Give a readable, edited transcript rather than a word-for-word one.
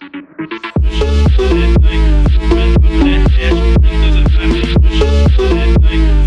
Push it, let it like, red, but let it, doesn't matter. Push it, let it like.